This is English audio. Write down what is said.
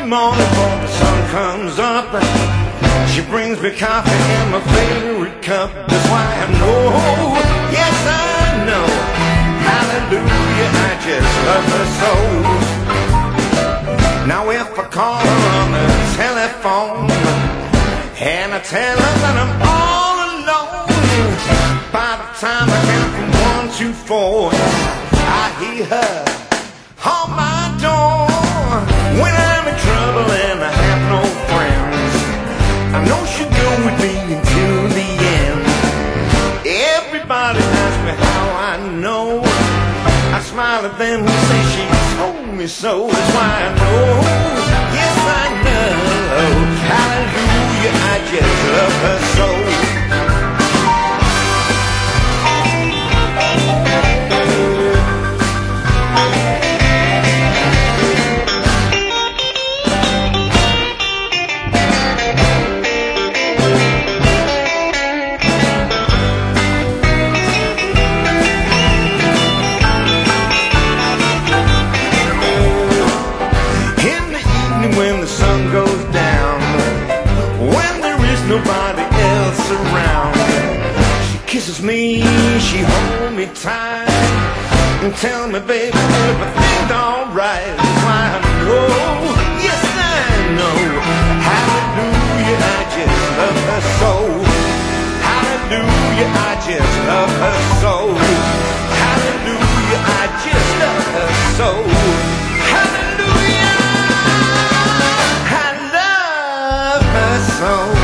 morning before the sun comes up, she brings me coffee in my favorite cup. That's why I know, yes I know, hallelujah, I just love her so. Now if I call her on the telephone and I tell her that I'm all alone, by the time I count from 1 to 4, I hear her on my door. When I'm in trouble and I have no friends, I know she'll go with me until the end. Everybody asks me how I know. I smile at them who say she told me so. That's why I know, yes I know, hallelujah, I just love her so. When the sun goes down, when there is nobody else around, she kisses me, she holds me tight, and tell me, baby, everything's alright. That's why I know, yes I know, hallelujah, I just love her so. Hallelujah, I just love her so. Hallelujah, I just love her so. Hallelujah, I love her so.